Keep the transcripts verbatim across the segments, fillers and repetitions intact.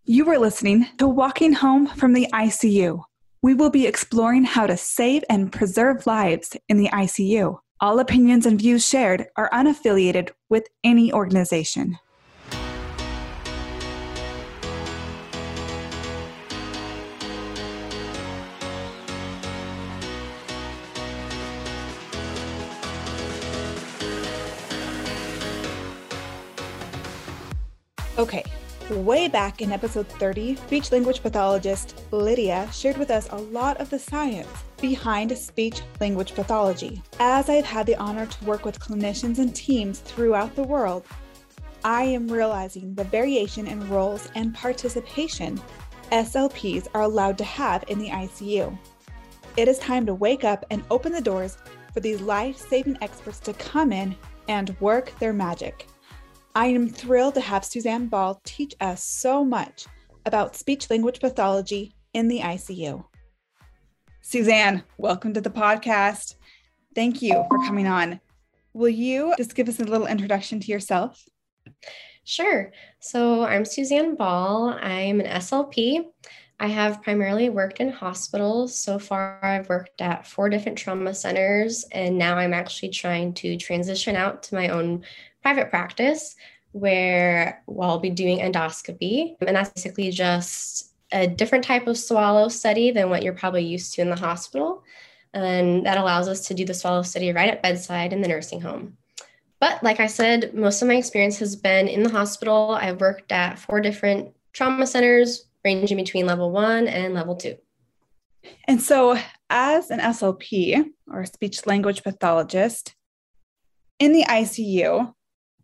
You are listening to Walking Home from the I C U. We will be exploring how to save and preserve lives in the I C U. All opinions and views shared are unaffiliated with any organization. Okay. Way back in episode thirty, speech-language pathologist Lydia shared with us a lot of the science behind speech-language pathology. As I've had the honor to work with clinicians and teams throughout the world, I am realizing the variation in roles and participation S L Ps are allowed to have in the I C U. It is time to wake up and open the doors for these life-saving experts to come in and work their magic. I am thrilled to have Suzanne Ball teach us so much about speech-language pathology in the I C U. Suzanne, welcome to the podcast. Thank you for coming on. Will you just give us a little introduction to yourself? Sure. So I'm Suzanne Ball. I'm an S L P. I have primarily worked in hospitals. So far, I've worked at four different trauma centers, and now I'm actually trying to transition out to my own private practice where well, I'll be doing endoscopy. And that's basically just a different type of swallow study than what you're probably used to in the hospital. And that allows us to do the swallow study right at bedside in the nursing home. But like I said, most of my experience has been in the hospital. I've worked at four different trauma centers, ranging between level one and level two. And so as an S L P or speech-language pathologist in the I C U,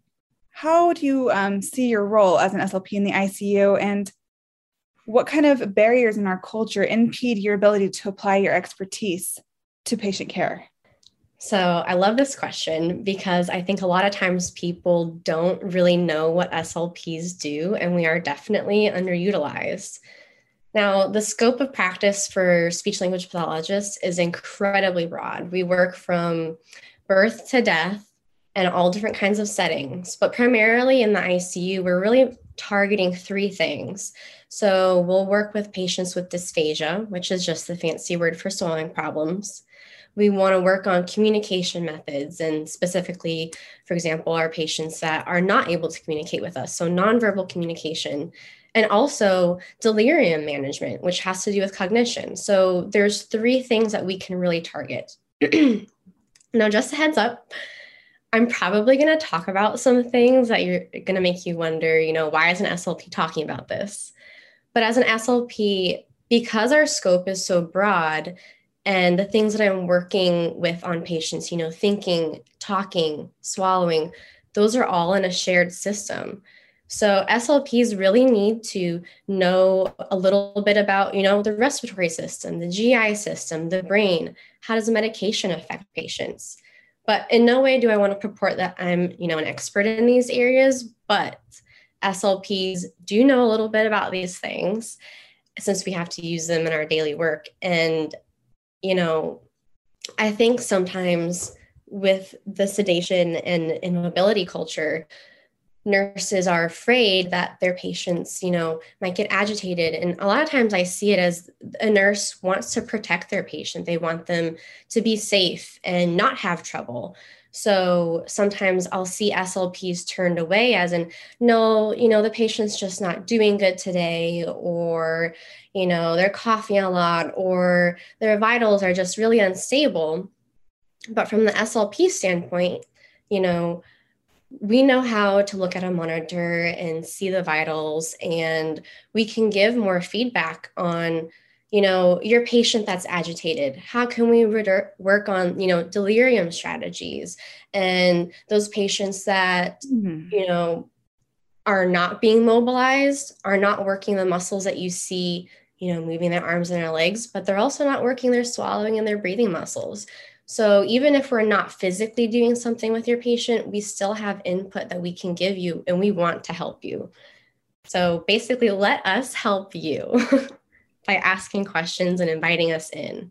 how do you um, see your role as an S L P in the I C U, and what kind of barriers in our culture impede your ability to apply your expertise to patient care? So I love this question because I think a lot of times people don't really know what S L Ps do, and we are definitely underutilized. Now, the scope of practice for speech-language pathologists is incredibly broad. We work from birth to death and all different kinds of settings, but primarily in the I C U, we're really targeting three things. So we'll work with patients with dysphagia, which is just the fancy word for swallowing problems. We want to work on communication methods, and specifically, for example, our patients that are not able to communicate with us, so nonverbal communication, and also delirium management, which has to do with cognition. So there's three things that we can really target. Now, just a heads up, I'm probably going to talk about some things that you're going to make you wonder, you know, why is an S L P talking about this? But as an S L P, because our scope is so broad, and the things that I'm working with on patients, you know, thinking, talking, swallowing, those are all in a shared system. So S L Ps really need to know a little bit about, you know, the respiratory system, the G I system, the brain. How does medication affect patients? But in no way do I want to purport that I'm, you know, an expert in these areas, but S L Ps do know a little bit about these things since we have to use them in our daily work. And you know, I think sometimes with the sedation and immobility culture, nurses are afraid that their patients, you know, might get agitated. And a lot of times I see it as a nurse wants to protect their patient. They want them to be safe and not have trouble. So sometimes I'll see S L Ps turned away as in, no, you know, the patient's just not doing good today, or, you know, they're coughing a lot, or their vitals are just really unstable. But from the S L P standpoint, you know, we know how to look at a monitor and see the vitals, and we can give more feedback on, you know, your patient that's agitated. How can we re- work on, you know, delirium strategies, and those patients that, mm-hmm. you know, are not being mobilized, are not working the muscles that you see, you know, moving their arms and their legs, but they're also not working their swallowing and their breathing muscles. So even if we're not physically doing something with your patient, we still have input that we can give you, and we want to help you. So basically, let us help you by asking questions and inviting us in.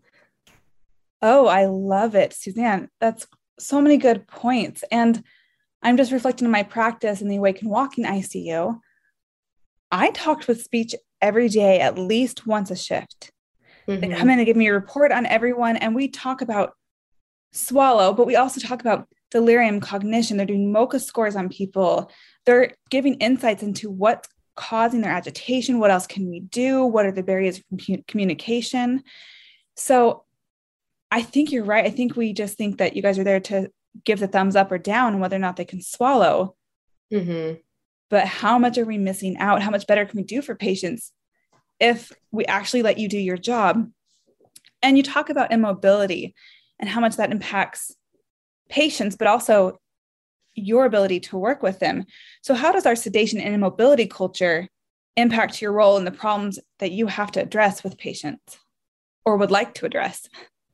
Oh, I love it, Suzanne. That's so many good points. And I'm just reflecting on my practice in the Awake and Walking I C U. I talked with speech every day, at least once a shift. Mm-hmm. They come in and give me a report on everyone, and we talk about swallow, but we also talk about delirium, cognition. They're doing MoCA scores on people. They're giving insights into what's causing their agitation. What else can we do? What are the barriers of communication? So I think you're right. I think we just think that you guys are there to give the thumbs up or down on whether or not they can swallow. Mm-hmm. But how much are we missing out? How much better can we do for patients if we actually let you do your job? And you talk about immobility and how much that impacts patients, but also your ability to work with them. So how does our sedation and immobility culture impact your role in the problems that you have to address with patients or would like to address?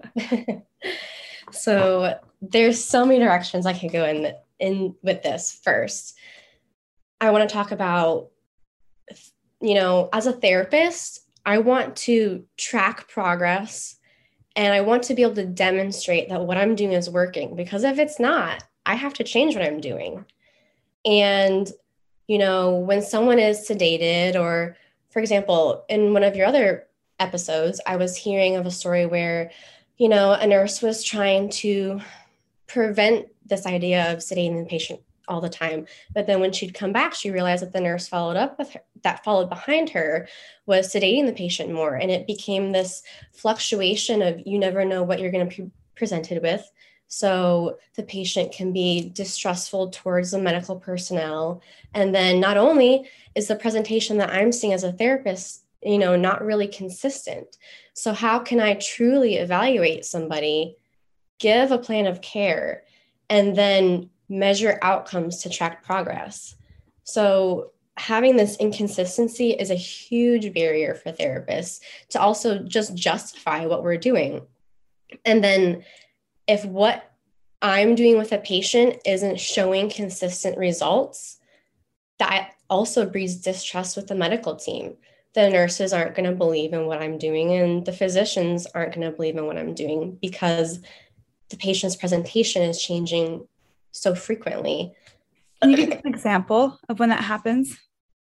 So there's so many directions I can go in, in with this. First, I want to talk about, you know, as a therapist, I want to track progress and I want to be able to demonstrate that what I'm doing is working, because if it's not, I have to change what I'm doing. And, you know, when someone is sedated, or for example, in one of your other episodes, I was hearing of a story where, you know, a nurse was trying to prevent this idea of sedating the patient all the time. But then when she'd come back, she realized that the nurse followed up with her, that followed behind her was sedating the patient more. And it became this fluctuation of you never know what you're going to be presented with. So the patient can be distrustful towards the medical personnel. And then not only is the presentation that I'm seeing as a therapist, you know, not really consistent. So how can I truly evaluate somebody, give a plan of care, and then measure outcomes to track progress? So having this inconsistency is a huge barrier for therapists to also just justify what we're doing. And then if what I'm doing with a patient isn't showing consistent results, that also breeds distrust with the medical team. The nurses aren't going to believe in what I'm doing, and the physicians aren't going to believe in what I'm doing because the patient's presentation is changing so frequently. Can you give an example of when that happens?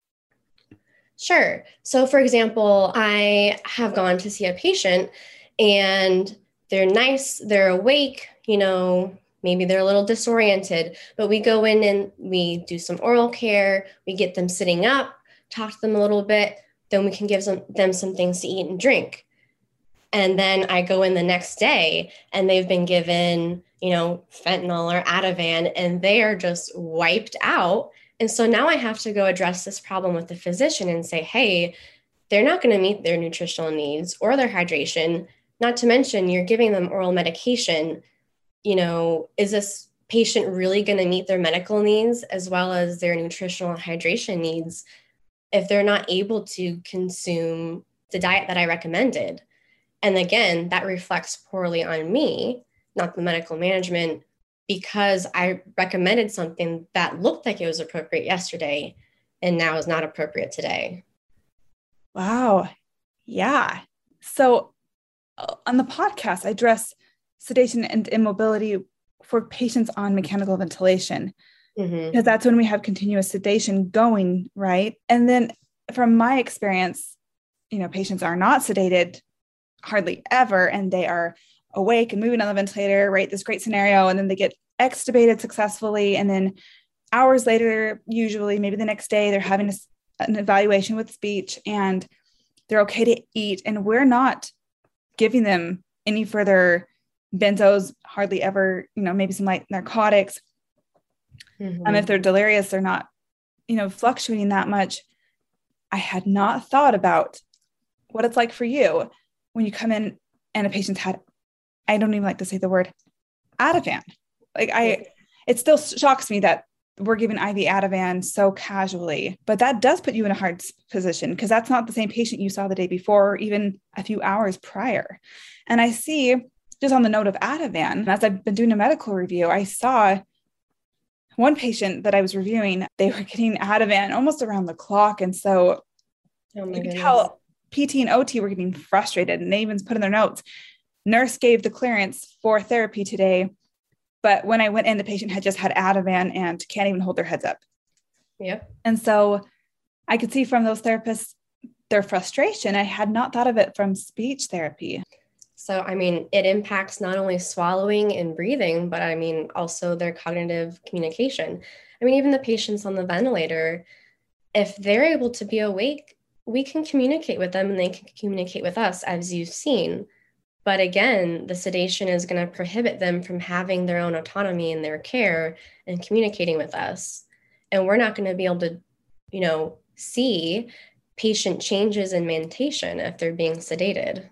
Sure. So for example, I have gone to see a patient and they're nice, they're awake, you know, maybe they're a little disoriented, but we go in and we do some oral care, we get them sitting up, talk to them a little bit, then we can give them, them some things to eat and drink. And then I go in the next day and they've been given, you know, fentanyl or Ativan, and they are just wiped out. And so now I have to go address this problem with the physician and say, hey, they're not going to meet their nutritional needs or their hydration. Not to mention you're giving them oral medication. You know, is this patient really going to meet their medical needs as well as their nutritional and hydration needs if they're not able to consume the diet that I recommended? And again, that reflects poorly on me, not the medical management, because I recommended something that looked like it was appropriate yesterday and now is not appropriate today. Wow. Yeah. So uh, on the podcast, I address sedation and immobility for patients on mechanical ventilation, mm-hmm. because that's when we have continuous sedation going, right? And then from my experience, you know, patients are not sedated hardly ever, and they are awake and moving on the ventilator, right? This great scenario. And then they get extubated successfully. And then hours later, usually maybe the next day, they're having a, an evaluation with speech and they're okay to eat. And we're not giving them any further benzos, hardly ever, you know, maybe some light narcotics. Mm-hmm. Um, if they're delirious, they're not, you know, fluctuating that much. I had not thought about what it's like for you when you come in and a patient's had, I don't even like to say the word Ativan. Like I, it still shocks me that we're giving I V Ativan so casually, but that does put you in a hard position because that's not the same patient you saw the day before or even a few hours prior. And I see, just on the note of Ativan, as I've been doing a medical review, I saw one patient that I was reviewing, they were getting Ativan almost around the clock. And so oh you can tell P T and O T were getting frustrated, and they even put in their notes, nurse gave the clearance for therapy today, but when I went in, the patient had just had Ativan and can't even hold their heads up. Yep. And so I could see from those therapists their frustration. I had not thought of it from speech therapy. So, I mean, it impacts not only swallowing and breathing, but I mean, also their cognitive communication. I mean, even the patients on the ventilator, if they're able to be awake, we can communicate with them and they can communicate with us, as you've seen. But again, the sedation is going to prohibit them from having their own autonomy in their care and communicating with us. And we're not going to be able to, you know, see patient changes in mentation if they're being sedated.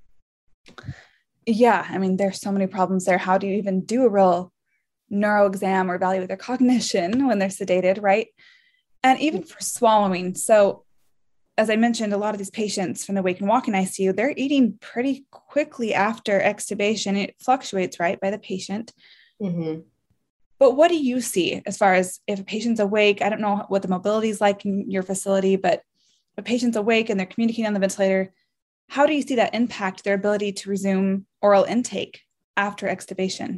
Yeah. I mean, there's so many problems there. How do you even do a real neuro exam or evaluate their cognition when they're sedated, right? And even for swallowing. So as I mentioned, a lot of these patients from the wake and walk-in I C U, they're eating pretty quickly after extubation. It fluctuates, right, by the patient. Mm-hmm. But what do you see as far as if a patient's awake? I don't know what the mobility is like in your facility, but if a patient's awake and they're communicating on the ventilator, how do you see that impact their ability to resume oral intake after extubation?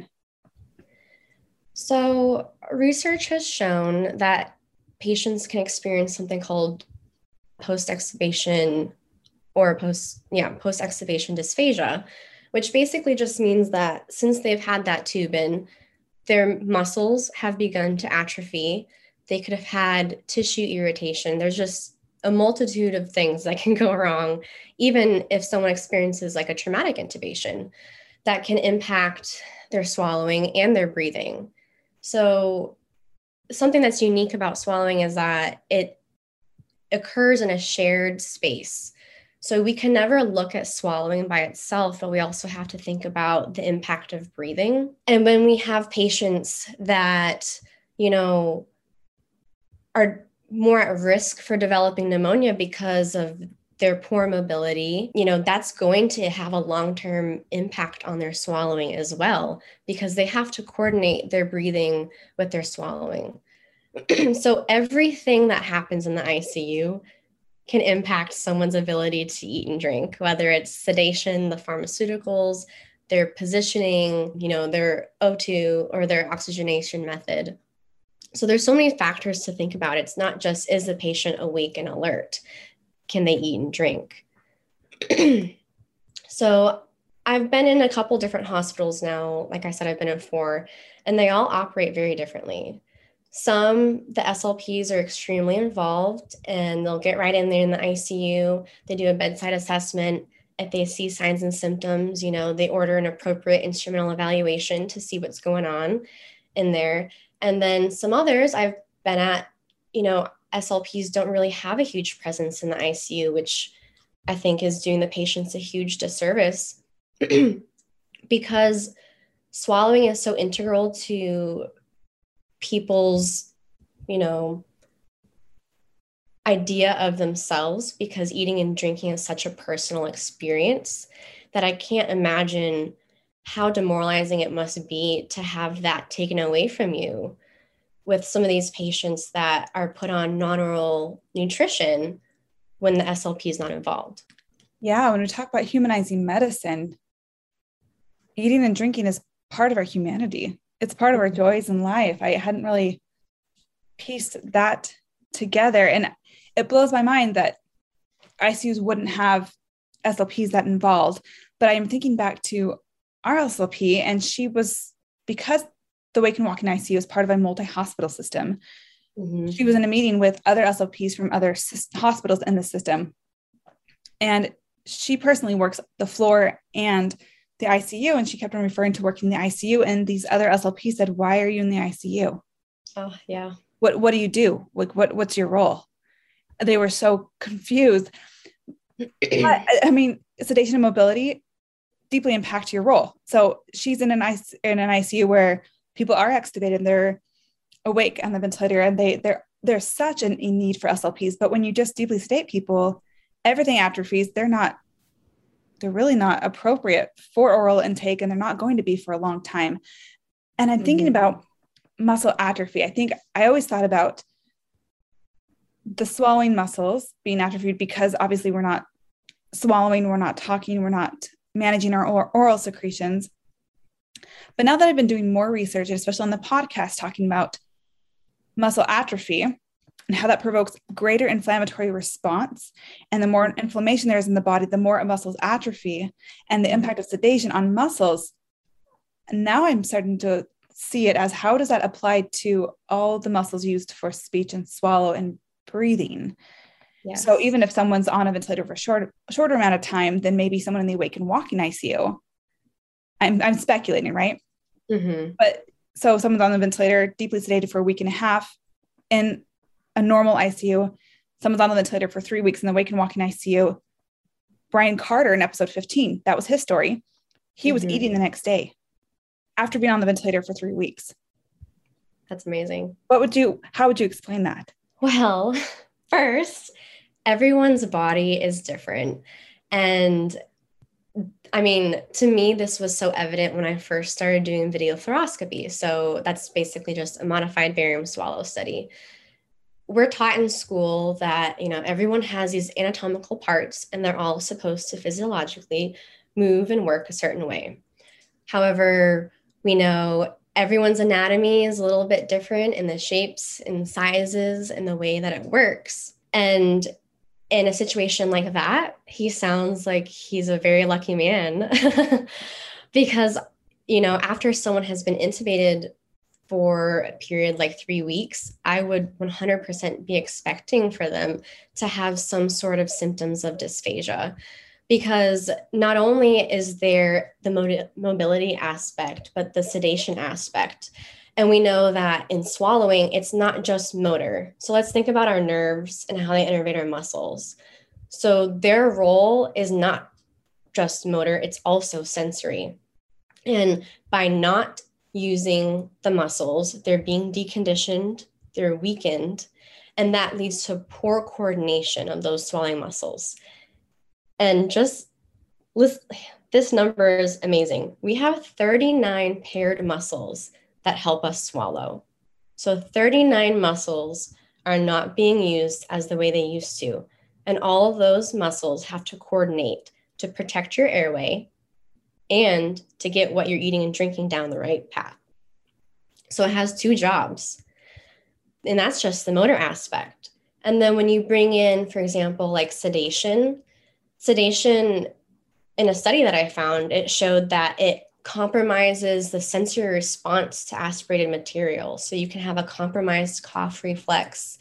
So research has shown that patients can experience something called post-extubation or post, yeah, post-extubation dysphagia, which basically just means that since they've had that tube in, their muscles have begun to atrophy. They could have had tissue irritation. There's just a multitude of things that can go wrong, even if someone experiences like a traumatic intubation that can impact their swallowing and their breathing. So something that's unique about swallowing is that it occurs in a shared space. So we can never look at swallowing by itself, but we also have to think about the impact of breathing. And when we have patients that, you know, are more at risk for developing pneumonia because of their poor mobility, you know, that's going to have a long-term impact on their swallowing as well, because they have to coordinate their breathing with their swallowing. So everything that happens in the I C U can impact someone's ability to eat and drink, whether it's sedation, the pharmaceuticals, their positioning, you know, their O two or their oxygenation method. So there's so many factors to think about. It's not just, is the patient awake and alert? Can they eat and drink? So I've been in a couple different hospitals now. Like I said, I've been in four, and they all operate very differently. Some, the S L Ps are extremely involved and they'll get right in there in the I C U. They do a bedside assessment. If they see signs and symptoms, you know, they order an appropriate instrumental evaluation to see what's going on in there. And then some others I've been at, you know, S L Ps don't really have a huge presence in the I C U, which I think is doing the patients a huge disservice because swallowing is so integral to people's, you know, idea of themselves, because eating and drinking is such a personal experience that I can't imagine how demoralizing it must be to have that taken away from you with some of these patients that are put on non-oral nutrition when the S L P is not involved. Yeah, when we talk about humanizing medicine, eating and drinking is part of our humanity. It's part of our joys in life. I hadn't really pieced that together. And it blows my mind that I C Us wouldn't have S L Ps that involved. But I'm thinking back to our S L P, and she was, because the Wake and Walk-in I C U is part of a multi-hospital system, mm-hmm. she was in a meeting with other S L Ps from other hospitals in the system. And she personally works the floor and the I C U, and she kept on referring to working the I C U, and these other S L Ps said, "Why are you in the I C U? Oh, yeah. What what do you do? Like, what what's your role?" They were so confused. I, I mean, sedation and mobility deeply impact your role. So she's in an I C U, in an I C U where people are extubated and they're awake on the ventilator, and they they're there's such an, a need for S L Ps. But when you just deeply sedate people, everything atrophies. They're not. They're really not appropriate for oral intake, and they're not going to be for a long time. And I'm mm-hmm. thinking about muscle atrophy. I think I always thought about the swallowing muscles being atrophied because obviously we're not swallowing, we're not talking, we're not managing our oral secretions. But now that I've been doing more research, especially on the podcast, talking about muscle atrophy, and how that provokes greater inflammatory response. And the more inflammation there is in the body, the more muscles atrophy, and the impact of sedation on muscles. And now I'm starting to see it as, how does that apply to all the muscles used for speech and swallow and breathing? Yes. So even if someone's on a ventilator for a short, shorter amount of time than maybe someone in the awake and walking I C U, I'm, I'm speculating, right? Mm-hmm. But so someone's on the ventilator, deeply sedated for a week and a half in a normal I C U. Someone's on the ventilator for three weeks in the awake and walking I C U. Brian Carter in episode fifteen, that was his story. He mm-hmm. was eating the next day after being on the ventilator for three weeks. That's amazing. What would you, how would you explain that? Well, first, everyone's body is different. And I mean, to me, this was so evident when I first started doing video fluoroscopy. So that's basically just a modified barium swallow study. We're taught in school that, you know, everyone has these anatomical parts and they're all supposed to physiologically move and work a certain way. However, we know everyone's anatomy is a little bit different in the shapes and sizes and the way that it works. And in a situation like that, he sounds like he's a very lucky man because, you know, after someone has been intubated for a period like three weeks, I would one hundred percent be expecting for them to have some sort of symptoms of dysphagia, because not only is there the mo- mobility aspect, but the sedation aspect. And we know that in swallowing, it's not just motor. So let's think about our nerves and how they innervate our muscles. So their role is not just motor, it's also sensory. And by not using the muscles, they're being deconditioned, they're weakened, and that leads to poor coordination of those swallowing muscles. And just listen, this number is amazing. We have thirty-nine paired muscles that help us swallow. So thirty-nine muscles are not being used as the way they used to. And all of those muscles have to coordinate to protect your airway and to get what you're eating and drinking down the right path. So it has two jobs. And that's just the motor aspect. And then when you bring in, for example, like sedation, sedation in a study that I found, it showed that it compromises the sensory response to aspirated material. So you can have a compromised cough reflex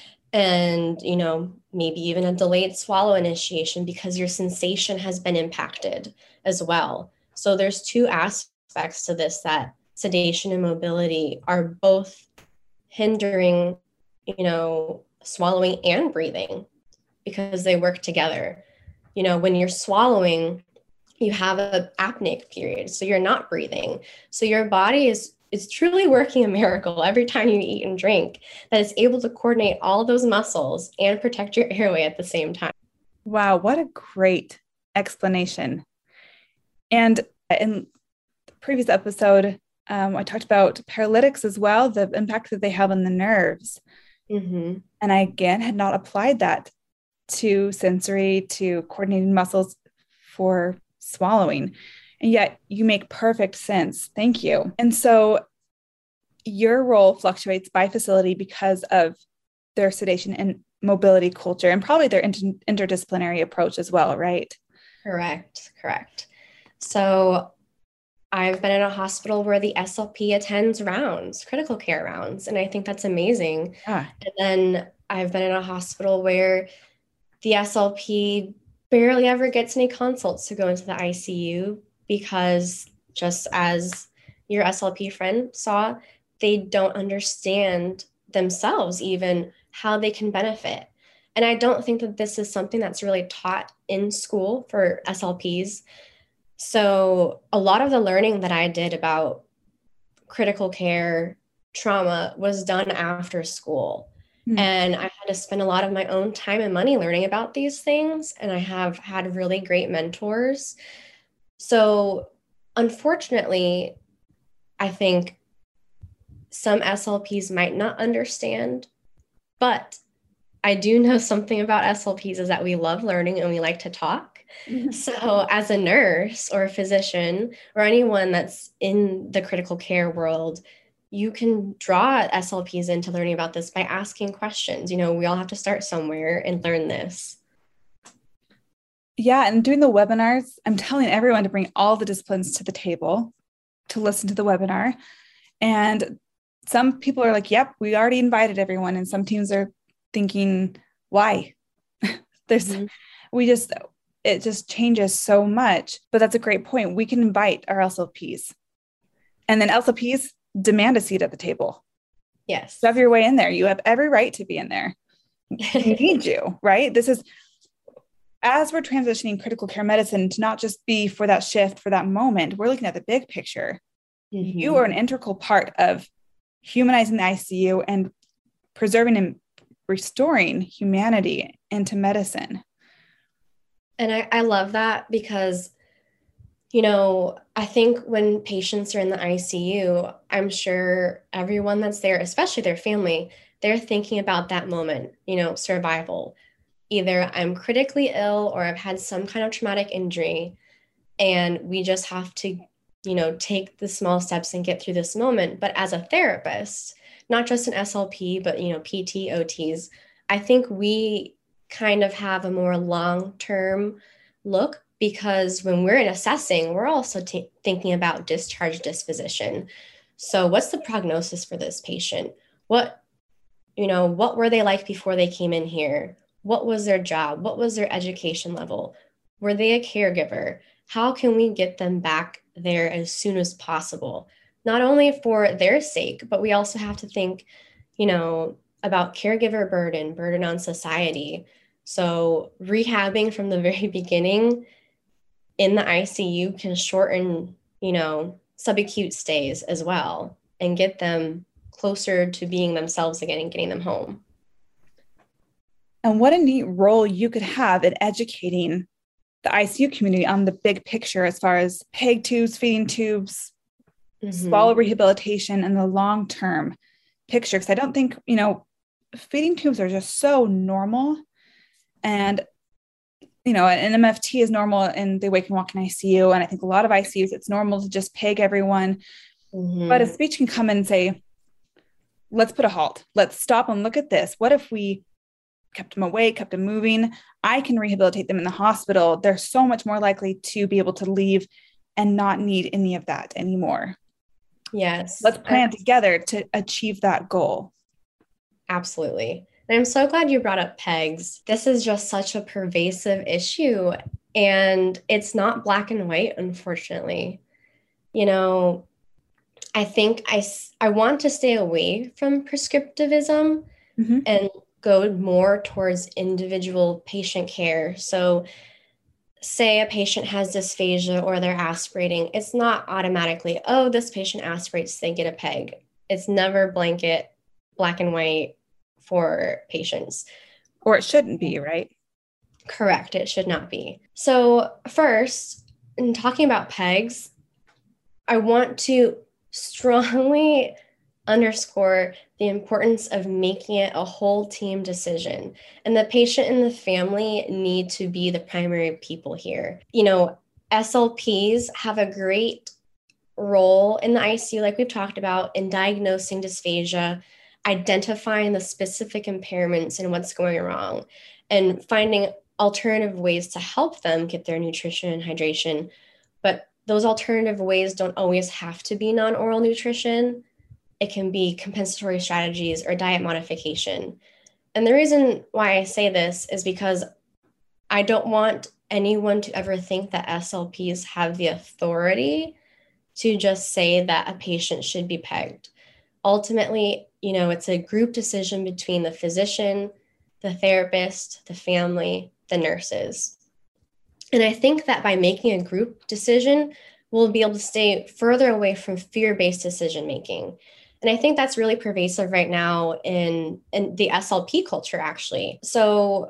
and, you know, maybe even a delayed swallow initiation because your sensation has been impacted as well. So there's two aspects to this, that sedation and mobility are both hindering, you know, swallowing and breathing because they work together. You know, when you're swallowing, you have an apneic period, so you're not breathing. So your body is is truly working a miracle every time you eat and drink, that it's able to coordinate all of those muscles and protect your airway at the same time. Wow, what a great explanation. And in the previous episode, um, I talked about paralytics as well, the impact that they have on the nerves. Mm-hmm. And I, again, had not applied that to sensory, to coordinating muscles for swallowing. And yet you make perfect sense. Thank you. And so your role fluctuates by facility because of their sedation and mobility culture and probably their inter- interdisciplinary approach as well, right? Correct. Correct. So I've been in a hospital where the S L P attends rounds, critical care rounds, and I think that's amazing. Ah. And then I've been in a hospital where the S L P barely ever gets any consults to go into the I C U because, just as your S L P friend saw, they don't understand themselves even how they can benefit. And I don't think that this is something that's really taught in school for S L Ps. So a lot of the learning that I did about critical care trauma was done after school. Mm-hmm. And I had to spend a lot of my own time and money learning about these things. And I have had really great mentors. So unfortunately, I think some S L Ps might not understand, but I do know something about S L Ps is that we love learning and we like to talk. Mm-hmm. So as a nurse or a physician or anyone that's in the critical care world, you can draw S L Ps into learning about this by asking questions. You know, we all have to start somewhere and learn this. Yeah, and doing the webinars, I'm telling everyone to bring all the disciplines to the table to listen to the webinar. And some people are like, yep, we already invited everyone. And some teams are thinking, why? There's, mm-hmm. we just, it just changes so much. But that's a great point. We can invite our S L Ps. And then S L Ps demand a seat at the table. Yes. Shove your way in there. You have every right to be in there. We need you, right? This is, as we're transitioning critical care medicine to not just be for that shift, for that moment, we're looking at the big picture. Mm-hmm. You are an integral part of humanizing the I C U and preserving and restoring humanity into medicine. And I, I love that because, you know, I think when patients are in the I C U, I'm sure everyone that's there, especially their family, they're thinking about that moment, you know, survival. Either I'm critically ill or I've had some kind of traumatic injury, and we just have to, you know, take the small steps and get through this moment. But as a therapist, not just an S L P, but, you know, P T, O Ts, I think we kind of have a more long-term look, because when we're in assessing, we're also t- thinking about discharge disposition. So what's the prognosis for this patient? What, you know, what were they like before they came in here? What was their job? What was their education level? Were they a caregiver? How can we get them back there as soon as possible? Not only for their sake, but we also have to think, you know, about caregiver burden, burden on society. So rehabbing from the very beginning in the I C U can shorten, you know, subacute stays as well and get them closer to being themselves again and getting them home. And what a neat role you could have in educating the I C U community on the big picture as far as PEG tubes, feeding tubes, mm-hmm. swallow rehabilitation, and the long-term picture. Because I don't think, you know, feeding tubes are just so normal. And, you know, an M F T is normal in the wake and walk in I C U. And I think a lot of I C Us, it's normal to just PEG everyone. Mm-hmm. But a speech can come and say, let's put a halt. Let's stop and look at this. What if we kept them awake, kept them moving? I can rehabilitate them in the hospital. They're so much more likely to be able to leave and not need any of that anymore. Yes. Let's plan together to achieve that goal. Absolutely. And I'm so glad you brought up PEGs. This is just such a pervasive issue, and it's not black and white, unfortunately. You know, I think I, I want to stay away from prescriptivism mm-hmm. and go more towards individual patient care. So say a patient has dysphagia or they're aspirating, it's not automatically, oh, this patient aspirates, they get a PEG. It's never blanket, black and white for patients. Or it shouldn't be, right? Correct, it should not be. So first, in talking about PEGs, I want to strongly underscore the importance of making it a whole team decision. And the patient and the family need to be the primary people here. You know, S L Ps have a great role in the I C U, like we've talked about, in diagnosing dysphagia, identifying the specific impairments and what's going wrong, and finding alternative ways to help them get their nutrition and hydration. But those alternative ways don't always have to be non-oral nutrition. It can be compensatory strategies or diet modification. And the reason why I say this is because I don't want anyone to ever think that S L Ps have the authority to just say that a patient should be pegged. Ultimately, you know, it's a group decision between the physician, the therapist, the family, the nurses. And I think that by making a group decision, we'll be able to stay further away from fear-based decision-making. And I think that's really pervasive right now in, in the S L P culture, actually. So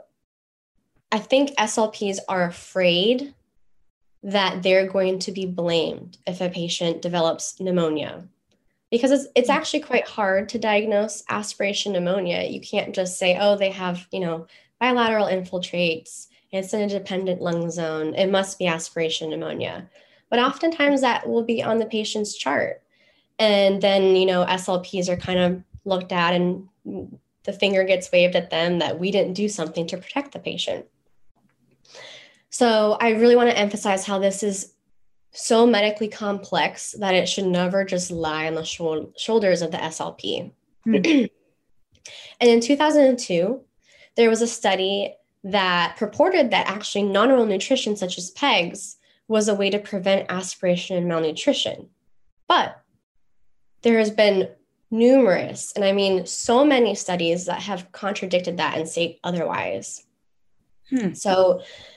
I think S L Ps are afraid that they're going to be blamed if a patient develops pneumonia, because it's, it's actually quite hard to diagnose aspiration pneumonia. You can't just say, oh, they have, you know, bilateral infiltrates, it's an independent lung zone, it must be aspiration pneumonia. But oftentimes that will be on the patient's chart. And then, you know, S L Ps are kind of looked at and the finger gets waved at them that we didn't do something to protect the patient. So I really want to emphasize how this is so medically complex that it should never just lie on the sh- shoulders of the S L P. Mm. And in two thousand two, there was a study that purported that actually non-oral nutrition, such as PEGs, was a way to prevent aspiration and malnutrition. But there has been numerous, and I mean so many studies that have contradicted that and say otherwise. Hmm. So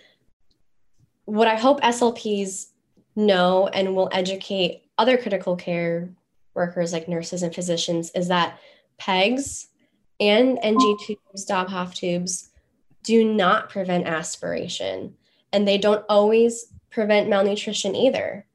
what I hope S L Ps know and will educate other critical care workers like nurses and physicians is that PEGs and N G tubes, Dobhoff tubes, do not prevent aspiration, and they don't always prevent malnutrition either.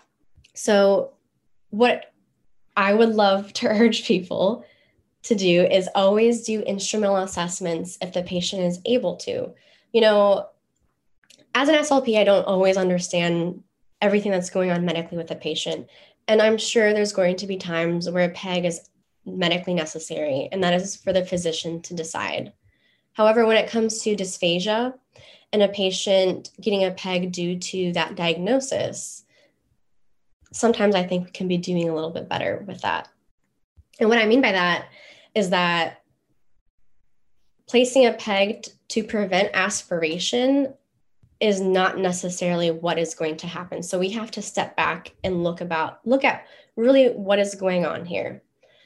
So what I would love to urge people to do is always do instrumental assessments if the patient is able to. You know, as an S L P, I don't always understand everything that's going on medically with the patient. And I'm sure there's going to be times where a PEG is medically necessary, and that is for the physician to decide. However, when it comes to dysphagia and a patient getting a PEG due to that diagnosis, sometimes I think we can be doing a little bit better with that. And what I mean by that is that placing a PEG to prevent aspiration is not necessarily what is going to happen. So we have to step back and look about, look at really what is going on here.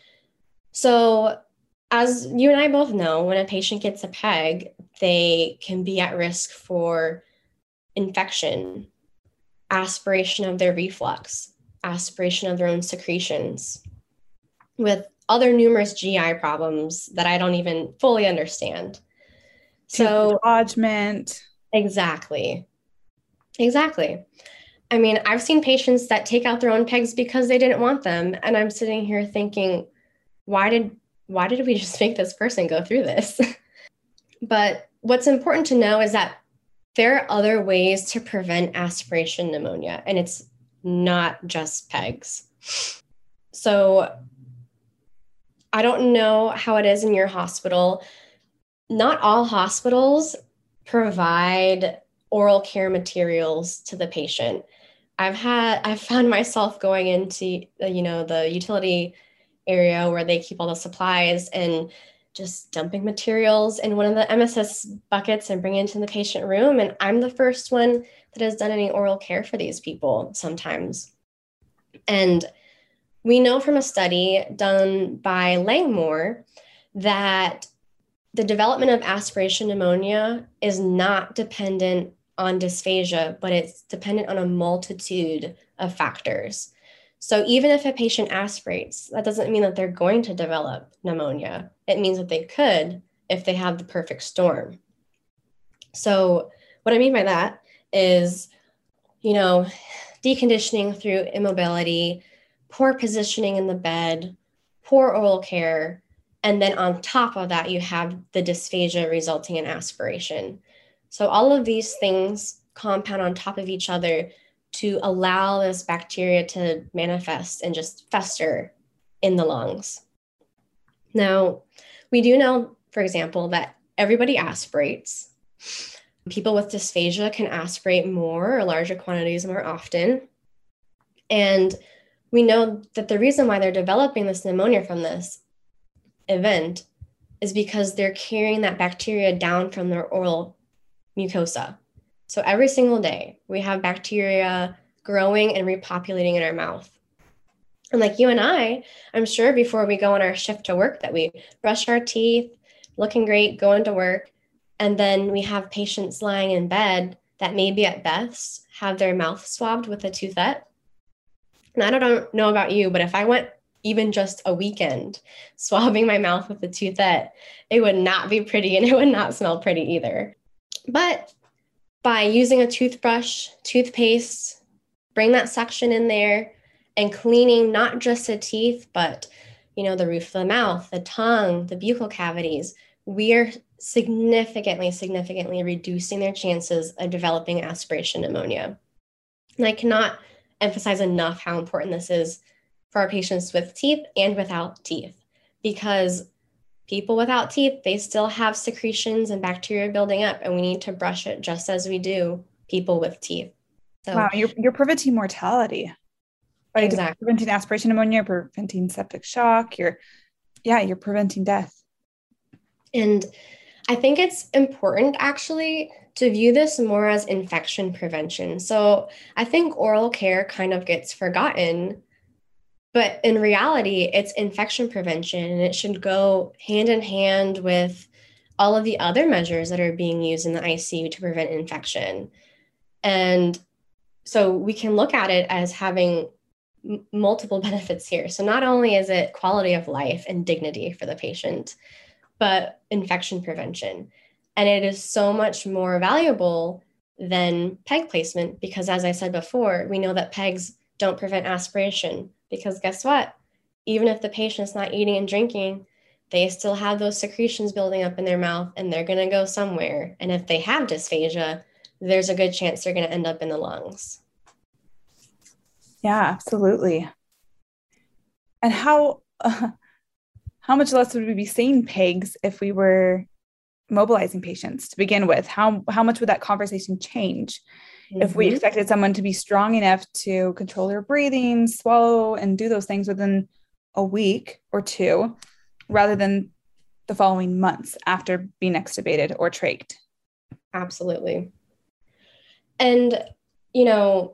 So as you and I both know, when a patient gets a PEG, they can be at risk for infection, aspiration of their reflux, aspiration of their own secretions, with other numerous G I problems that I don't even fully understand. So lodgement. Exactly. Exactly. I mean, I've seen patients that take out their own PEGs because they didn't want them. And I'm sitting here thinking, why did why did we just make this person go through this? But what's important to know is that there are other ways to prevent aspiration pneumonia, and it's not just PEGs. So I don't know how it is in your hospital. Not all hospitals provide oral care materials to the patient. I've had, I've found myself going into, you know, the utility area where they keep all the supplies and just dumping materials in one of the M S S buckets and bringing it into the patient room. And I'm the first one that has done any oral care for these people sometimes. And we know from a study done by Langmore that the development of aspiration pneumonia is not dependent on dysphagia, but it's dependent on a multitude of factors. So even if a patient aspirates, that doesn't mean that they're going to develop pneumonia. It means that they could if they have the perfect storm. So what I mean by that is, you know, deconditioning through immobility, poor positioning in the bed, poor oral care, and then on top of that, you have the dysphagia resulting in aspiration. So all of these things compound on top of each other to allow this bacteria to manifest and just fester in the lungs. Now, we do know, for example, that everybody aspirates. People with dysphagia can aspirate more or larger quantities more often. And we know that the reason why they're developing this pneumonia from this event is because they're carrying that bacteria down from their oral mucosa. So every single day we have bacteria growing and repopulating in our mouth. And like you and I, I'm sure before we go on our shift to work that we brush our teeth, looking great, going to work. And then we have patients lying in bed that maybe at best have their mouth swabbed with a toothette. And I don't know about you, but if I went even just a weekend swabbing my mouth with a toothette, it would not be pretty and it would not smell pretty either. But by using a toothbrush, toothpaste, bring that suction in there and cleaning not just the teeth, but you know, the roof of the mouth, the tongue, the buccal cavities, we are significantly, significantly reducing their chances of developing aspiration pneumonia. And I cannot emphasize enough how important this is for our patients with teeth and without teeth, because people without teeth, they still have secretions and bacteria building up, and we need to brush it just as we do people with teeth. So, wow, you're, you're preventing mortality by exactly. preventing aspiration pneumonia, preventing septic shock. You're, yeah, you're preventing death. And I think it's important actually to view this more as infection prevention. So I think oral care kind of gets forgotten, but in reality, it's infection prevention, and it should go hand in hand with all of the other measures that are being used in the I C U to prevent infection. And so we can look at it as having m- multiple benefits here. So not only is it quality of life and dignity for the patient, but infection prevention. And it is so much more valuable than PEG placement because, as I said before, we know that PEGs don't prevent aspiration because guess what? Even if the patient's not eating and drinking, they still have those secretions building up in their mouth and they're going to go somewhere. And if they have dysphagia, there's a good chance they're going to end up in the lungs. Yeah, absolutely. And how uh, how much less would we be seeing PEGs if we were mobilizing patients to begin with? How how much would that conversation change mm-hmm. if we expected someone to be strong enough to control their breathing, swallow, and do those things within a week or two, rather than the following months after being extubated or trached? Absolutely. And, you know,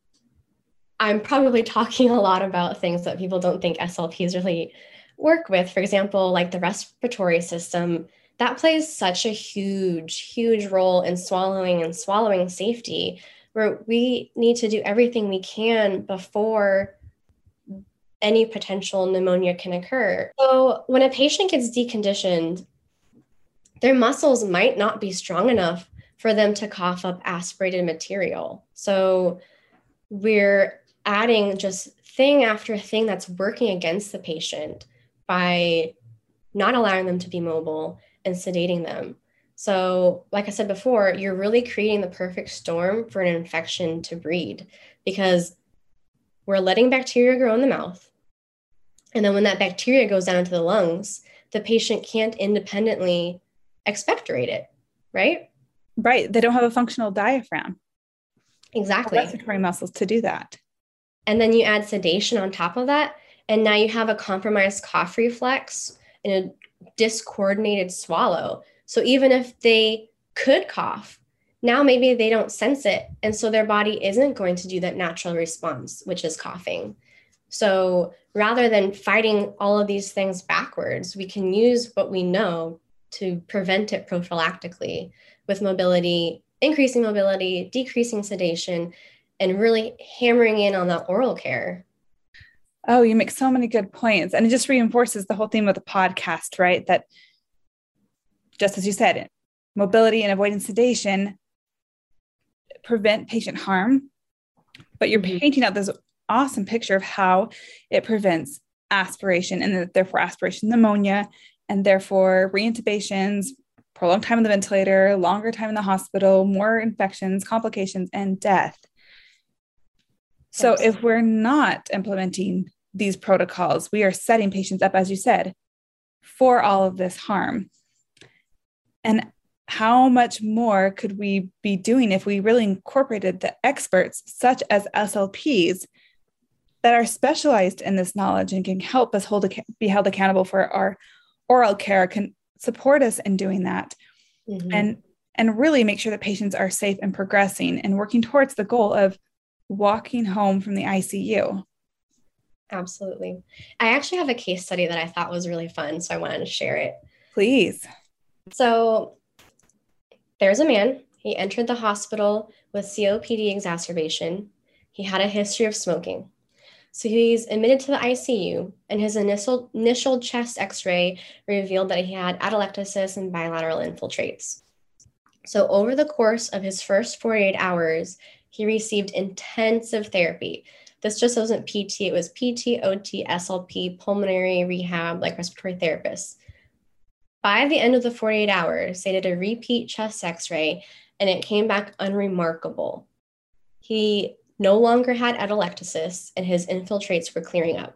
I'm probably talking a lot about things that people don't think S L Ps really work with. For example, like the respiratory system, that plays such a huge, huge role in swallowing and swallowing safety, where we need to do everything we can before any potential pneumonia can occur. So when a patient gets deconditioned, their muscles might not be strong enough for them to cough up aspirated material. So we're adding just thing after thing that's working against the patient by not allowing them to be mobile and sedating them. So like I said before, you're really creating the perfect storm for an infection to breed because we're letting bacteria grow in the mouth. And then when that bacteria goes down into the lungs, the patient can't independently expectorate it, right? Right. They don't have a functional diaphragm. Exactly. Or respiratory muscles to do that. And then you add sedation on top of that. And now you have a compromised cough reflex and a discoordinated swallow. So even if they could cough, now maybe they don't sense it. And so their body isn't going to do that natural response, which is coughing. So rather than fighting all of these things backwards, we can use what we know to prevent it prophylactically with mobility, increasing mobility, decreasing sedation, and really hammering in on that oral care. Oh, you make so many good points. And it just reinforces the whole theme of the podcast, right? That just as you said, mobility and avoiding sedation prevent patient harm, but you're mm-hmm. painting out this awesome picture of how it prevents aspiration and therefore aspiration pneumonia and therefore reintubations, prolonged time in the ventilator, longer time in the hospital, more infections, complications, and death. So Absolutely. If we're not implementing these protocols, we are setting patients up, as you said, for all of this harm. And how much more could we be doing if we really incorporated the experts, such as S L Ps, that are specialized in this knowledge and can help us hold be held accountable for our oral care, can support us in doing that, mm-hmm. and and really make sure that patients are safe and progressing and working towards the goal of walking home from the I C U. Absolutely. I actually have a case study that I thought was really fun, so I wanted to share it. Please. So there's a man. He entered the hospital with C O P D exacerbation. He had a history of smoking. So he's admitted to the I C U, and his initial initial chest x-ray revealed that he had atelectasis and bilateral infiltrates. So over the course of his first forty-eight hours, he received intensive therapy. This just wasn't P T, it was P T, O T, S L P, pulmonary rehab, like respiratory therapists. By the end of the forty-eight hours, they did a repeat chest x-ray, and it came back unremarkable. He no longer had atelectasis, and his infiltrates were clearing up.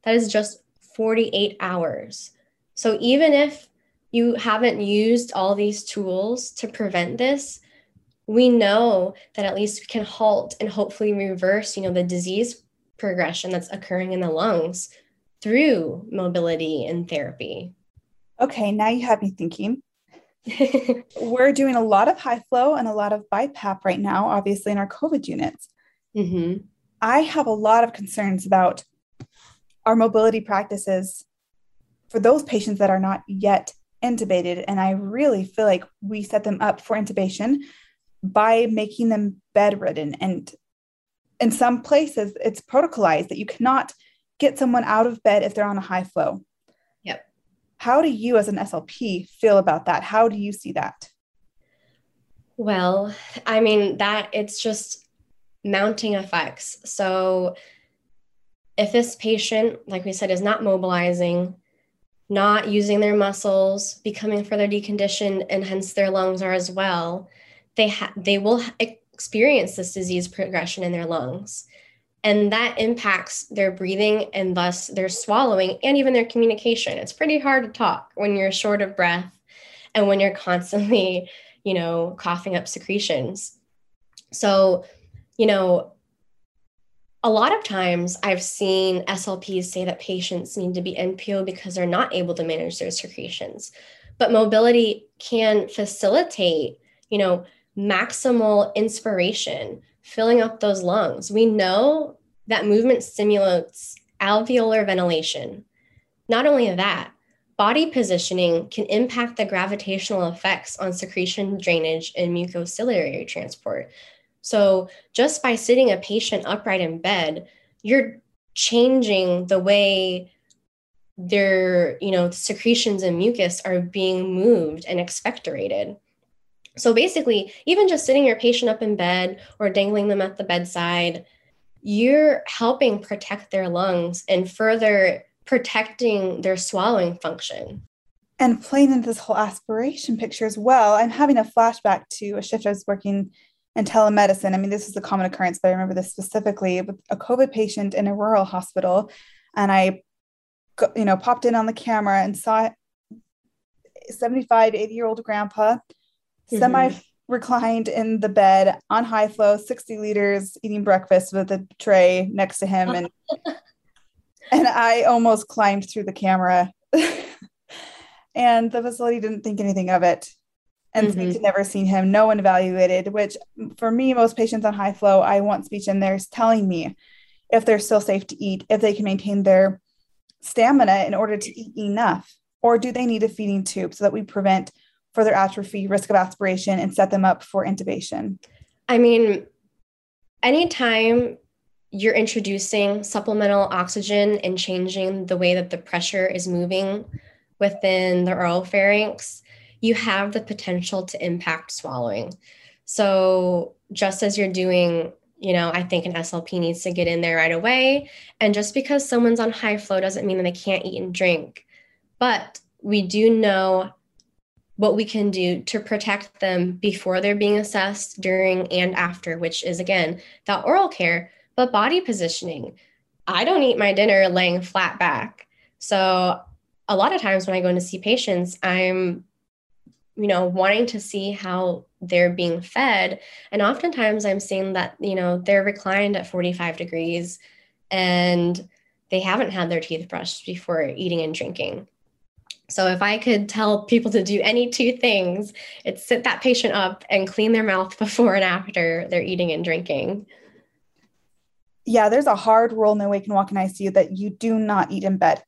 That is just forty-eight hours. So even if you haven't used all these tools to prevent this, we know that at least we can halt and hopefully reverse, you know, the disease progression that's occurring in the lungs through mobility and therapy. Okay, now you have me thinking. We're doing a lot of high flow and a lot of B I PAP right now, obviously in our COVID units. Mm-hmm. I have a lot of concerns about our mobility practices for those patients that are not yet intubated. And I really feel like we set them up for intubation by making them bedridden. And in some places, it's protocolized that you cannot get someone out of bed if they're on a high flow. Yep. How do you as an S L P feel about that? How do you see that? Well, I mean, that it's just mounting effects. So if this patient, like we said, is not mobilizing, not using their muscles, becoming further deconditioned, and hence their lungs are as well, they ha- they will experience this disease progression in their lungs. And that impacts their breathing and thus their swallowing and even their communication. It's pretty hard to talk when you're short of breath and when you're constantly, you know, coughing up secretions. So, you know, a lot of times I've seen S L Ps say that patients need to be N P O because they're not able to manage their secretions. But mobility can facilitate, you know, maximal inspiration, filling up those lungs. We know that movement stimulates alveolar ventilation. Not only that, body positioning can impact the gravitational effects on secretion drainage and mucociliary transport. So just by sitting a patient upright in bed, you're changing the way their, you know, secretions and mucus are being moved and expectorated. So basically, even just sitting your patient up in bed or dangling them at the bedside, you're helping protect their lungs and further protecting their swallowing function. And playing into this whole aspiration picture as well, I'm having a flashback to a shift I was working in telemedicine. I mean, this is a common occurrence, but I remember this specifically with a COVID patient in a rural hospital. And I, you know, popped in on the camera and saw seventy-five, eighty year old grandpa, mm-hmm. semi reclined in the bed on high flow, sixty liters, eating breakfast with a tray next to him. And, and I almost climbed through the camera and the facility didn't think anything of it. And mm-hmm. speech had never seen him. No one evaluated, which for me, most patients on high flow, I want speech in there is telling me if they're still safe to eat, if they can maintain their stamina in order to eat enough, or do they need a feeding tube so that we prevent further atrophy, risk of aspiration, and set them up for intubation? I mean, anytime you're introducing supplemental oxygen and changing the way that the pressure is moving within the oropharynx, you have the potential to impact swallowing. So just as you're doing, you know, I think an S L P needs to get in there right away. And just because someone's on high flow doesn't mean that they can't eat and drink. But we do know what we can do to protect them before they're being assessed, during, and after, which is, again, that oral care, but body positioning. I don't eat my dinner laying flat back. So a lot of times when I go in to see patients, I'm you know, wanting to see how they're being fed. And oftentimes I'm seeing that, you know, they're reclined at forty-five degrees and they haven't had their teeth brushed before eating and drinking. So if I could tell people to do any two things, it's sit that patient up and clean their mouth before and after they're eating and drinking. Yeah, there's a hard rule in the Wake and Walk in I C U that you do not eat in bed.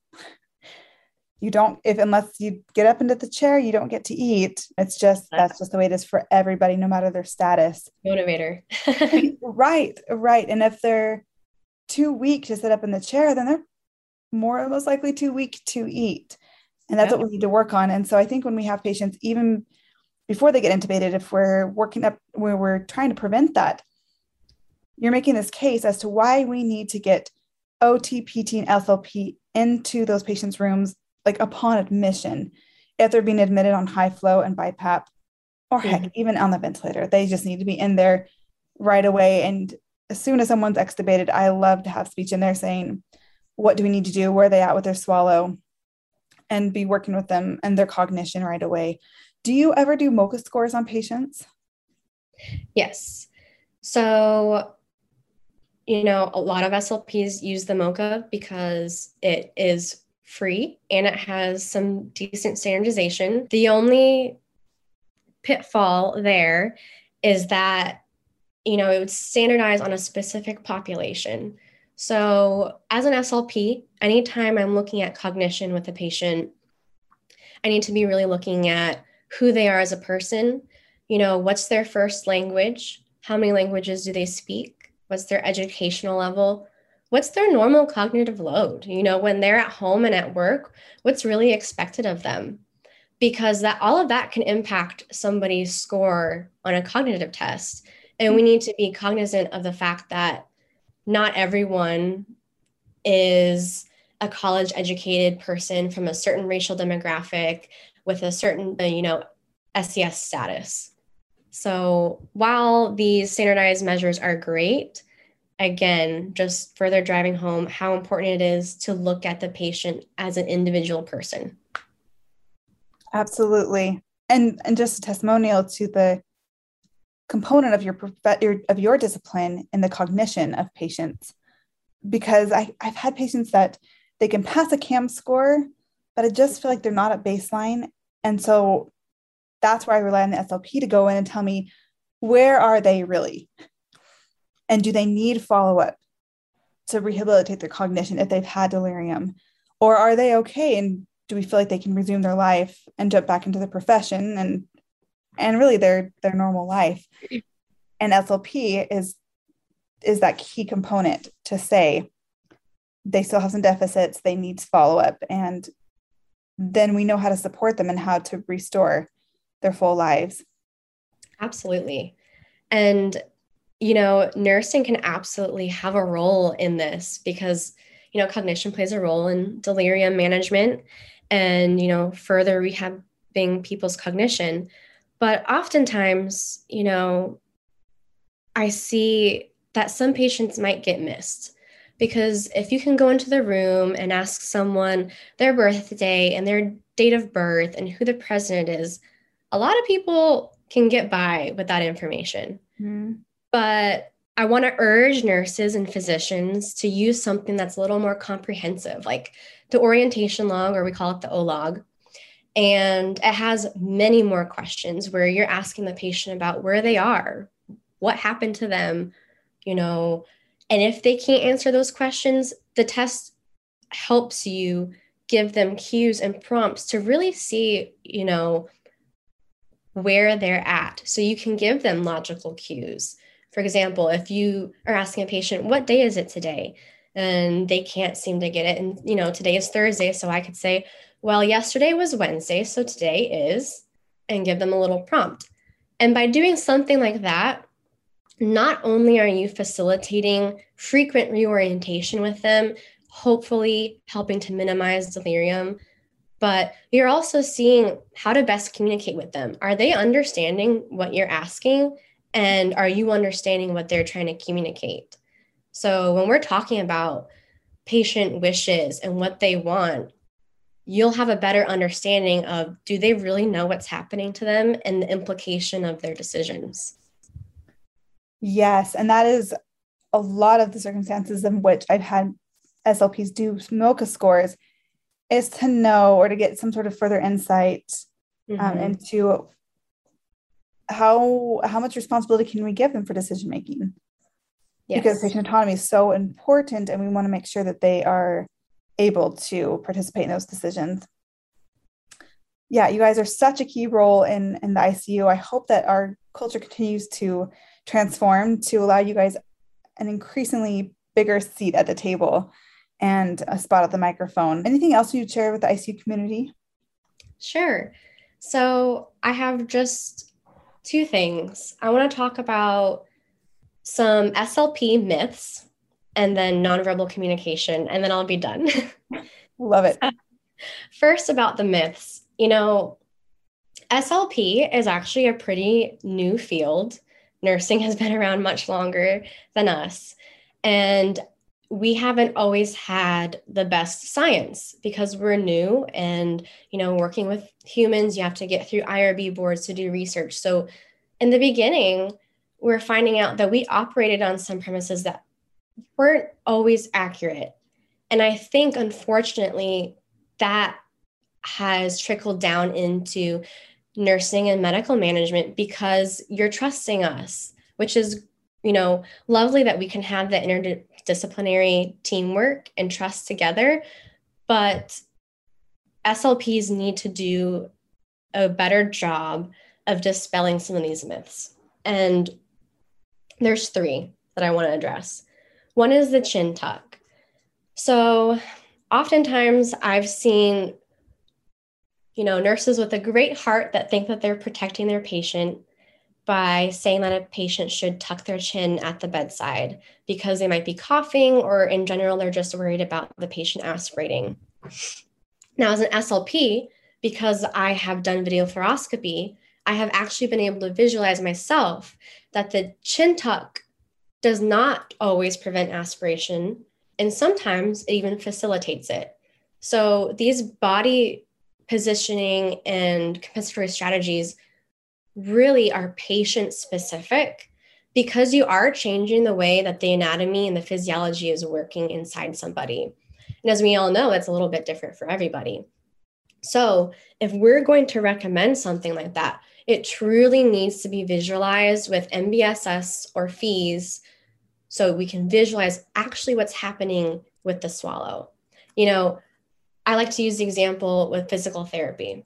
You don't, if unless you get up into the chair, you don't get to eat. It's just, that's just the way it is for everybody, no matter their status. Motivator. Right, right. And if they're too weak to sit up in the chair, then they're more most likely too weak to eat. And that's yep. what we need to work on. And so I think when we have patients, even before they get intubated, if we're working up, where we're trying to prevent that, you're making this case as to why we need to get O T, P T, and S L P into those patients' rooms like upon admission, if they're being admitted on high flow and B I PAP, or heck, mm-hmm. even on the ventilator. They just need to be in there right away. And as soon as someone's extubated, I love to have speech in there saying, what do we need to do? Where are they at with their swallow? And be working with them and their cognition right away. Do you ever do MoCA scores on patients? Yes. So, you know, a lot of S L Ps use the MoCA because it is free and it has some decent standardization. The only pitfall there is that, you know, it would standardize on a specific population. So as an S L P, anytime I'm looking at cognition with a patient, I need to be really looking at who they are as a person. You know, what's their first language? How many languages do they speak? What's their educational level? What's their normal cognitive load? You know, when they're at home and at work, what's really expected of them? Because that all of that can impact somebody's score on a cognitive test. And we need to be cognizant of the fact that not everyone is a college educated person from a certain racial demographic with a certain, you know, S E S status. So while these standardized measures are great, again, just further driving home how important it is to look at the patient as an individual person. Absolutely. And, and just a testimonial to the component of your, your of your discipline in the cognition of patients, because I, I've had patients that they can pass a CAM score, but I just feel like they're not at baseline. And so that's where I rely on the S L P to go in and tell me, where are they really? And do they need follow-up to rehabilitate their cognition if they've had delirium? Or are they okay? And do we feel like they can resume their life and jump back into the profession and and really their their normal life? And S L P is is that key component to say they still have some deficits, they need follow-up, and then we know how to support them and how to restore their full lives. Absolutely. And, you know, nursing can absolutely have a role in this because, you know, cognition plays a role in delirium management and, you know, further rehabbing people's cognition. But oftentimes, you know, I see that some patients might get missed because if you can go into the room and ask someone their birthday and their date of birth and who the president is, a lot of people can get by with that information. Mm-hmm. But I want to urge nurses and physicians to use something that's a little more comprehensive, like the orientation log, or we call it the O log. And it has many more questions where you're asking the patient about where they are, what happened to them, you know, and if they can't answer those questions, the test helps you give them cues and prompts to really see, you know, where they're at. So you can give them logical cues. For example, if you are asking a patient, what day is it today? And they can't seem to get it. And, you know, today is Thursday. So I could say, well, yesterday was Wednesday. So today is, and give them a little prompt. And by doing something like that, not only are you facilitating frequent reorientation with them, hopefully helping to minimize delirium, but you're also seeing how to best communicate with them. Are they understanding what you're asking? And are you understanding what they're trying to communicate? So when we're talking about patient wishes and what they want, you'll have a better understanding of, do they really know what's happening to them and the implication of their decisions? Yes. And that is a lot of the circumstances in which I've had S L Ps do MoCA scores, is to know or to get some sort of further insight mm-hmm. um, into how how much responsibility can we give them for decision making? Yes. Because patient autonomy is so important, and we want to make sure that they are able to participate in those decisions. Yeah, you guys are such a key role in, in the I C U. I hope that our culture continues to transform to allow you guys an increasingly bigger seat at the table and a spot at the microphone. Anything else you'd share with the I C U community? Sure. So I have just two things. I want to talk about some S L P myths and then nonverbal communication, and then I'll be done. Love it. First, about the myths. You know, S L P is actually a pretty new field. Nursing has been around much longer than us. And we haven't always had the best science because we're new, and, you know, working with humans, you have to get through I R B boards to do research. So in the beginning, we're finding out that we operated on some premises that weren't always accurate. And I think, unfortunately, that has trickled down into nursing and medical management because you're trusting us, which is, you know, lovely that we can have the interdisciplinary teamwork and trust together. But S L Ps need to do a better job of dispelling some of these myths. And there's three that I want to address. One is the chin tuck. So oftentimes I've seen, you know, nurses with a great heart that think that they're protecting their patient by saying that a patient should tuck their chin at the bedside because they might be coughing, or in general, they're just worried about the patient aspirating. Now, as an S L P, because I have done video fluoroscopy, I have actually been able to visualize myself that the chin tuck does not always prevent aspiration, and sometimes it even facilitates it. So these body positioning and compensatory strategies really are patient specific because you are changing the way that the anatomy and the physiology is working inside somebody. And as we all know, it's a little bit different for everybody. So if we're going to recommend something like that, it truly needs to be visualized with M B S S or F E S so we can visualize actually what's happening with the swallow. You know, I like to use the example with physical therapy.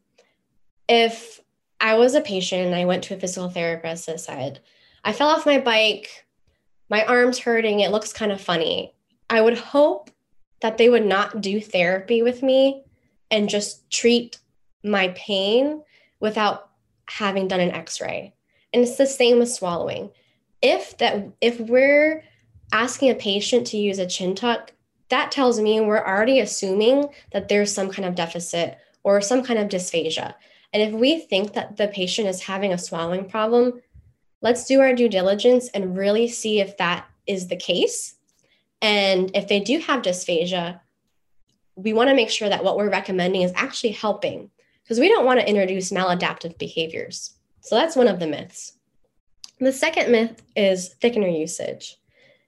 If I was a patient and I went to a physical therapist that said, I fell off my bike, my arm's hurting, it looks kind of funny, I would hope that they would not do therapy with me and just treat my pain without having done an x-ray. And it's the same with swallowing. If that, if we're asking a patient to use a chin tuck, that tells me we're already assuming that there's some kind of deficit or some kind of dysphagia. And if we think that the patient is having a swallowing problem, let's do our due diligence and really see if that is the case. And if they do have dysphagia, we want to make sure that what we're recommending is actually helping, because we don't want to introduce maladaptive behaviors. So that's one of the myths. The second myth is thickener usage.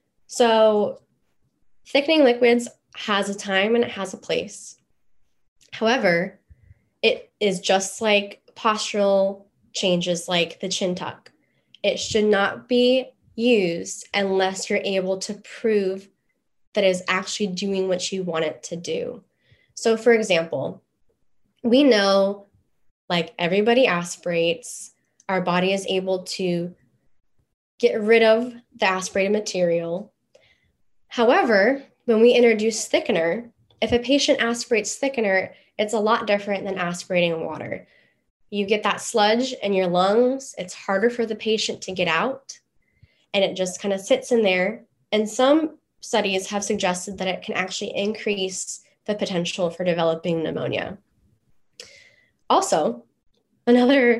So thickening liquids has a time and it has a place. However, it is just like postural changes like the chin tuck. It should not be used unless you're able to prove that it is actually doing what you want it to do. So for example, we know, like everybody aspirates, our body is able to get rid of the aspirated material. However, when we introduce thickener, if a patient aspirates thickener, it's a lot different than aspirating water. You get that sludge in your lungs, it's harder for the patient to get out, and it just kind of sits in there. And some studies have suggested that it can actually increase the potential for developing pneumonia. Also, another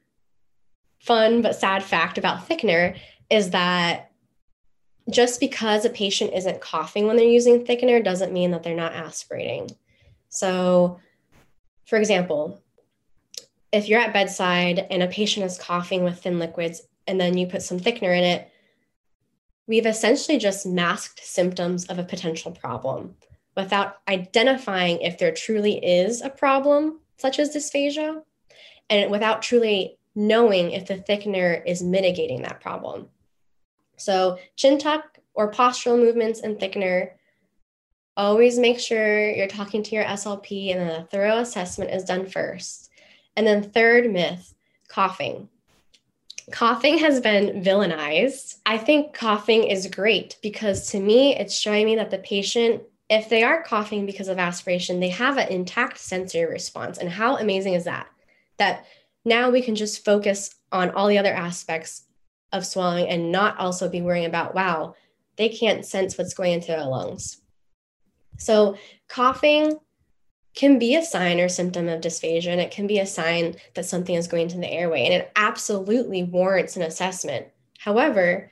fun but sad fact about thickener is that just because a patient isn't coughing when they're using thickener doesn't mean that they're not aspirating. So, for example, if you're at bedside and a patient is coughing with thin liquids and then you put some thickener in it, we've essentially just masked symptoms of a potential problem without identifying if there truly is a problem, such as dysphagia, and without truly knowing if the thickener is mitigating that problem. So chin tuck or postural movements and thickener, always make sure you're talking to your S L P and then a thorough assessment is done first. And then third myth, coughing. Coughing has been villainized. I think coughing is great because to me, it's showing me that the patient, if they are coughing because of aspiration, they have an intact sensory response. And how amazing is that? That now we can just focus on all the other aspects of swallowing and not also be worrying about, wow, they can't sense what's going into their lungs. So coughing can be a sign or symptom of dysphagia, and it can be a sign that something is going to the airway, and it absolutely warrants an assessment. However,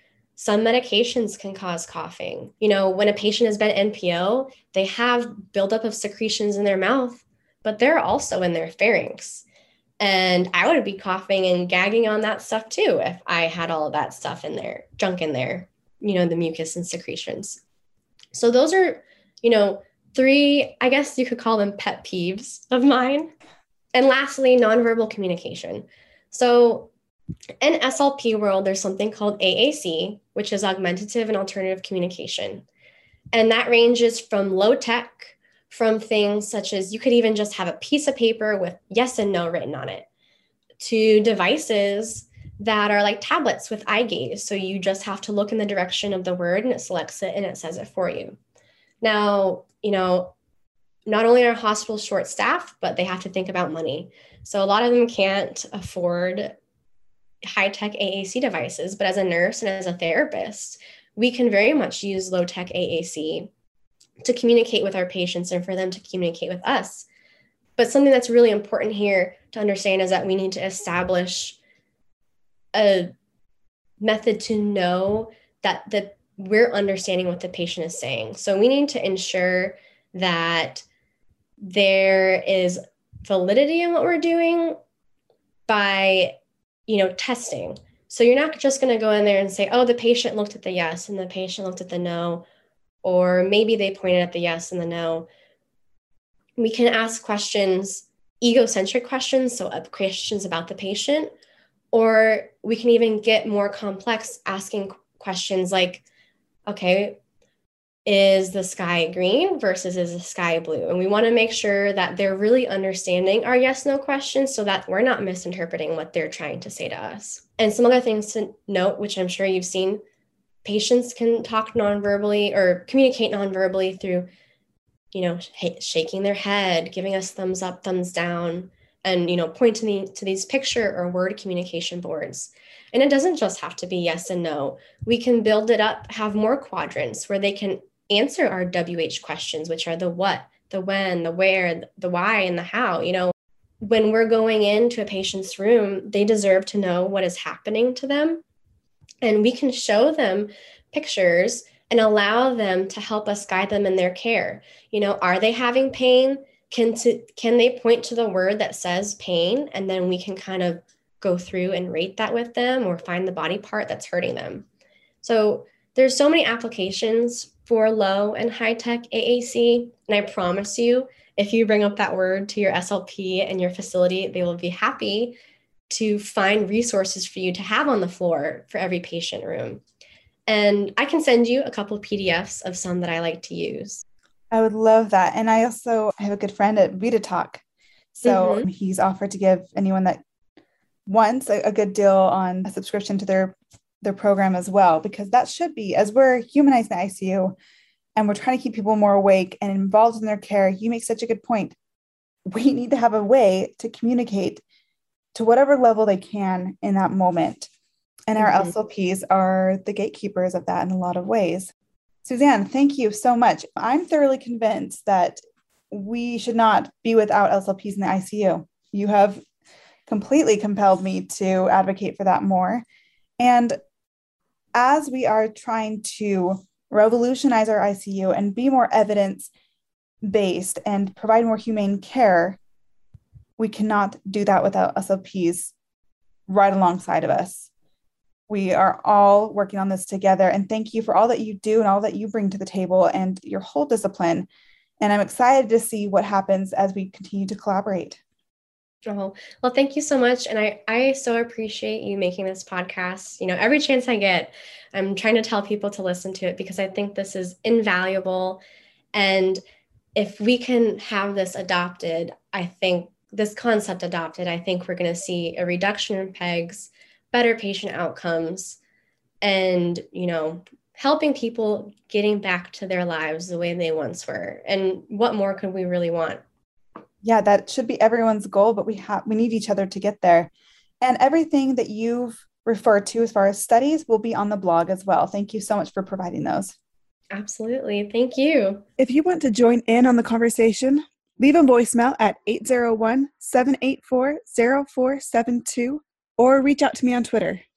Some medications can cause coughing. You know, when a patient has been N P O, they have buildup of secretions in their mouth, but they're also in their pharynx. And I would be coughing and gagging on that stuff too if I had all of that stuff in there, junk in there, you know, the mucus and secretions. So those are, you know, three, I guess you could call them pet peeves of mine. And lastly, nonverbal communication. So in S L P world, there's something called A A C, which is augmentative and alternative communication. And that ranges from low tech, from things such as you could even just have a piece of paper with yes and no written on it, to devices that are like tablets with eye gaze. So you just have to look in the direction of the word and it selects it and it says it for you. Now, you know, not only are hospitals short staffed, but they have to think about money. So a lot of them can't afford high-tech A A C devices, but as a nurse and as a therapist, we can very much use low-tech A A C to communicate with our patients and for them to communicate with us. But something that's really important here to understand is that we need to establish a method to know that the, we're understanding what the patient is saying. So we need to ensure that there is validity in what we're doing by, you know, testing. So you're not just going to go in there and say, oh, the patient looked at the yes and the patient looked at the no, or maybe they pointed at the yes and the no. We can ask questions, egocentric questions, so questions about the patient, or we can even get more complex, asking questions like, okay, is the sky green versus is the sky blue? And we want to make sure that they're really understanding our yes, no questions so that we're not misinterpreting what they're trying to say to us. And some other things to note, which I'm sure you've seen, patients can talk nonverbally or communicate nonverbally through, you know, sh- shaking their head, giving us thumbs up, thumbs down, and, you know, pointing the, to these picture or word communication boards. And it doesn't just have to be yes and no. We can build it up, have more quadrants where they can answer our W H questions, which are the what, the when, the where, the why, and the how. You know, when we're going into a patient's room, they deserve to know what is happening to them. And we can show them pictures and allow them to help us guide them in their care. You know, are they having pain? Can, to, can they point to the word that says pain? And then we can kind of go through and rate that with them or find the body part that's hurting them. So there's so many applications for low and high tech A A C. And I promise you, if you bring up that word to your S L P and your facility, they will be happy to find resources for you to have on the floor for every patient room. And I can send you a couple of P D Fs of some that I like to use. I would love that. And I also have a good friend at VitaTalk. So mm-hmm. he's offered to give anyone that wants a, a good deal on a subscription to their, their program as well, because that should be, as we're humanizing the I C U and we're trying to keep people more awake and involved in their care. You make such a good point. We need to have a way to communicate to whatever level they can in that moment. And our mm-hmm. S L Ps are the gatekeepers of that in a lot of ways. Suzanne, thank you so much. I'm thoroughly convinced that we should not be without S L Ps in the I C U. You have completely compelled me to advocate for that more. And as we are trying to revolutionize our I C U and be more evidence-based and provide more humane care, we cannot do that without S L Ps right alongside of us. We are all working on this together. And thank you for all that you do and all that you bring to the table and your whole discipline. And I'm excited to see what happens as we continue to collaborate. Oh, well, thank you so much. And I, I so appreciate you making this podcast. You know, every chance I get, I'm trying to tell people to listen to it because I think this is invaluable. And if we can have this adopted, I think this concept adopted, I think we're going to see a reduction in PEGs, better patient outcomes, and, you know, helping people getting back to their lives the way they once were. And what more could we really want? Yeah, that should be everyone's goal, but we have we need each other to get there. And everything that you've referred to as far as studies will be on the blog as well. Thank you so much for providing those. Absolutely. Thank you. If you want to join in on the conversation, leave a voicemail at eight zero one, seven eight four, zero four seven two or reach out to me on Twitter.